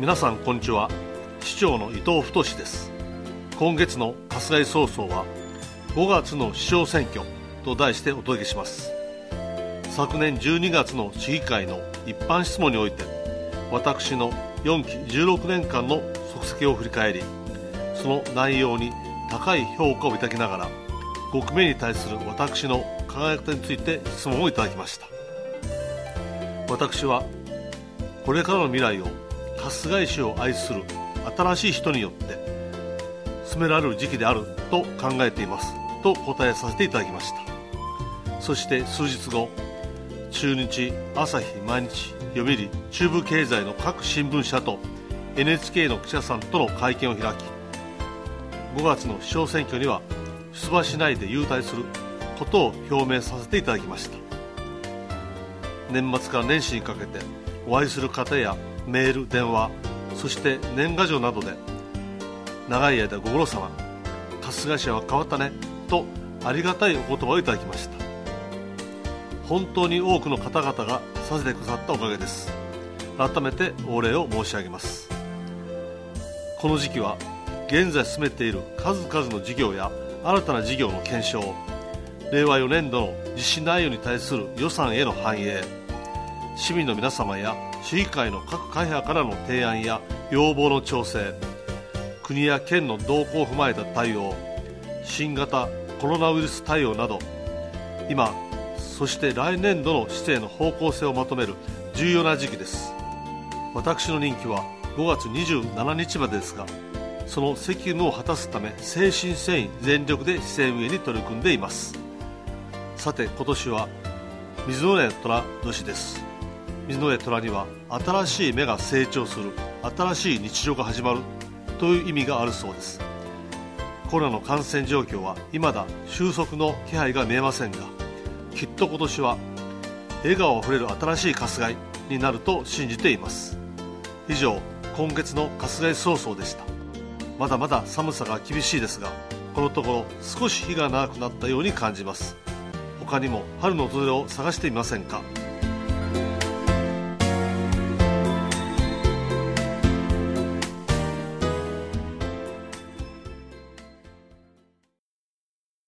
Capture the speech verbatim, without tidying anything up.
皆さんこんにちは。市長の伊藤太です。今月の春日井早々はごがつの市長選挙と題してお届けします。昨年じゅうにがつの市議会の一般質問において、私のよんきじゅうろくねんかんの足跡を振り返り、その内容に高い評価をいただきながら、ごくめに対する私の考え方について質問をいただきました。私はこれからの未来を春日井市を愛する新しい人によって進められる時期であると考えていますと答えさせていただきました。そして数日後、中日、朝日、毎日、読売、中部経済の各新聞社と エヌエイチケー の記者さんとの会見を開き、ごがつの市長選挙には出馬しないで優待することを表明させていただきました。年末から年始にかけてお会いする方やメール、電話、そして年賀状などで長い間ご苦労様、春日井市は変わったねとありがたいお言葉をいただきました。本当に多くの方々がさせてくださったおかげです。改めてお礼を申し上げます。この時期は現在進めている数々の事業や新たな事業の検証、れいわよねんどの実施内容に対する予算への反映、市民の皆様や市議会の各会派からの提案や要望の調整、国や県の動向を踏まえた対応、新型コロナウイルス対応など、今そして来年度の市政の方向性をまとめる重要な時期です。私の任期はごがつにじゅうしちにちまでですが、その責務を果たすため誠心誠意全力で市政運営に取り組んでいます。さて、今年は水の上寅年です。水の上寅には新しい芽が成長する、新しい日常が始まるという意味があるそうです。コロナの感染状況は未だ収束の気配が見えませんが、きっと今年は笑顔あふれる新しい春日井になると信じています。以上、今月の春日井早々でした。まだまだ寒さが厳しいですが、このところ少し日が長くなったように感じます。他にも春の訪れを探してみませんか。